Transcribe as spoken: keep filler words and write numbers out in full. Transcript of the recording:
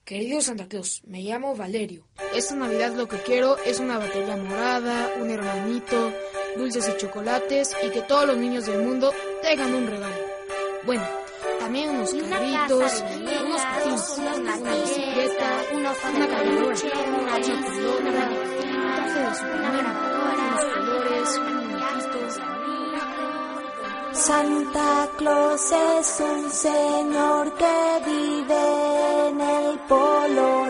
Querido Santa Claus, me llamo Valerio. Esta Navidad lo que quiero es una batería morada, un hermanito, dulces y chocolates y que todos los niños del mundo tengan un regalo. Bueno, también unos carritos, unos patines, una bicicleta, una cargadora, una pelota, un traje de Superman, unos colores, un muñequito. Santa Claus es un señor que vive en el polo